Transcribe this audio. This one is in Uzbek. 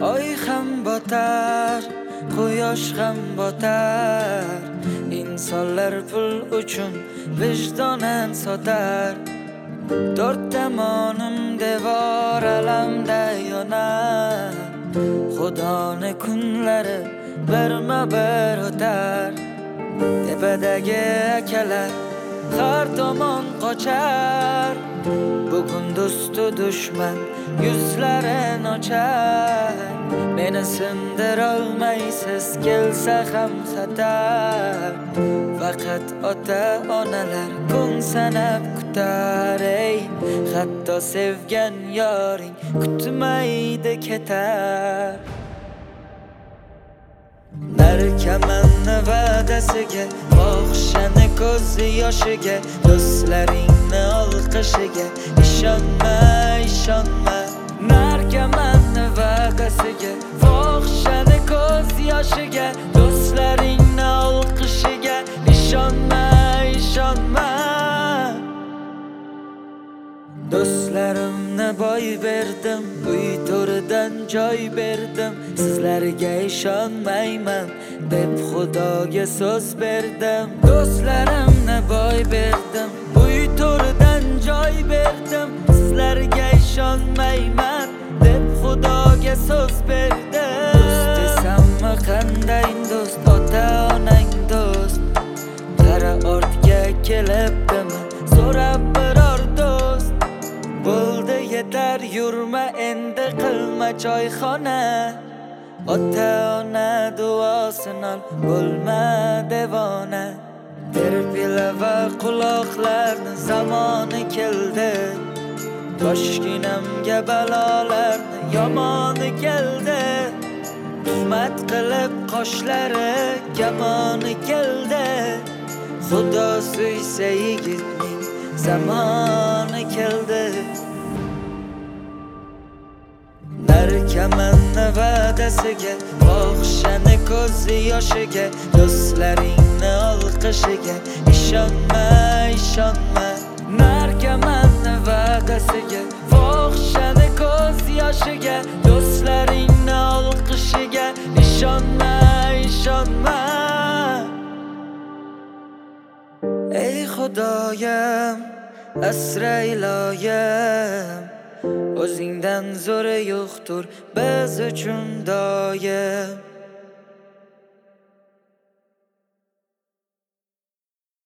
oy ham botar, quyosh ham botar. İnsanlar pul uchun vijdonan sotar. Dört tomonim devor alamda yonar. Xudoni kunlari birma-bir o'tar. Tepadagi akalar har tomon qochar. Bugun do'stu dushman yuzlarin ochar. Meni sindirolmaysiz kelsa ham xatar. Faqat ota-onalar kun sanab kutar. Ey, hatto sevgan yoring kutmaydi ketar. Narkamanni va'dasiga, fohishani ko'z yoshiga, do'stlaringni olqishiga ishonma, ishonma. Narkamanni va'dasiga, fohishani ko'z yoshiga, do'stlaringni olqishiga ishonma, ishonma. Do'stlarimni boy berdim, uy to'ridan joy berdim. Sizlarga ishonmayman deb Xudoga so'z berdim. Do'stlarimni boy berdim, uy to'ridan joy berdim. Sizlarga ishonmayman deb Xudoga so'z berdim. Do'st desammi qanday do'st, ota-onang do'st. Qara ortga kelibdimi so'rab biror do'st. Bo'ldi yetar, yurma endi qilma choyxona. Ota-ona duosini ol, bo'lma devona. Terpila va quloqlarni zamoni keldi. Toshginamga balolarni yomoni keldi. Tuhmat qilib qoshlari kamoni keldi. Xudo suysa yigitning zamoni keldi. Narkamanni va'dasiga, fohishani ko'z yoshiga, do'stlaringni olqishiga ishonma, ishonma. Narkamanni va'dasiga, fohishani ko'z yoshiga, do'stlaringni olqishiga ishonma, ishonma. Ey Xudoyim, asra iloyim, o'zingdan zo'ri yo'qdir biz uchun doim.